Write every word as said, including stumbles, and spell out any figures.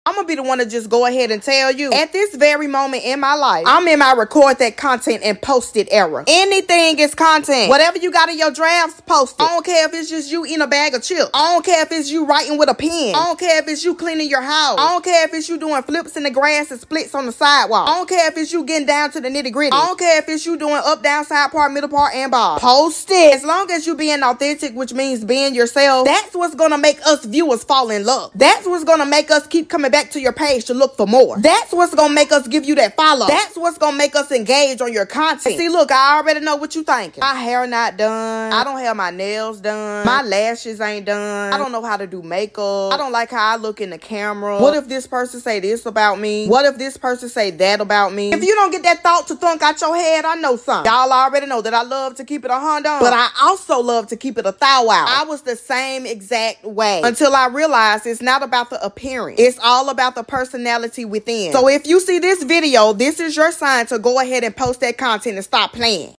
I'm gonna be the one to just go ahead and tell you, at this very moment in my life, I'm in my record that content and post it era. Anything is content. Whatever you got in your drafts, post it. I don't care if it's just you eating a bag of chips. I don't care if it's you writing with a pen. I don't care if it's you cleaning your house. I don't care if it's you doing flips in the grass and splits on the sidewalk. I don't care if it's you getting down to the nitty gritty. I don't care if it's you doing up, down, side part, middle part, and bottom. Post it. As long as you being authentic, which means being yourself, that's what's gonna make us viewers fall in love. That's what's gonna make us keep coming back to your page to look for more. That's what's gonna make us give you that follow. That's what's gonna make us engage on your content. See, look, I already know what you thinking. My hair not done. I don't have my nails done. My lashes ain't done. I don't know how to do makeup. I don't like how I look in the camera. What if this person say this about me? What if this person say that about me? If you don't get that thought to thunk out your head, I know something. Y'all already know that I love to keep it a hundred, but I also love to keep it a thou out. I was the same exact way until I realized it's not about the appearance. It's all about the personality within. So if you see this video, this is your sign to go ahead and post that content and stop playing.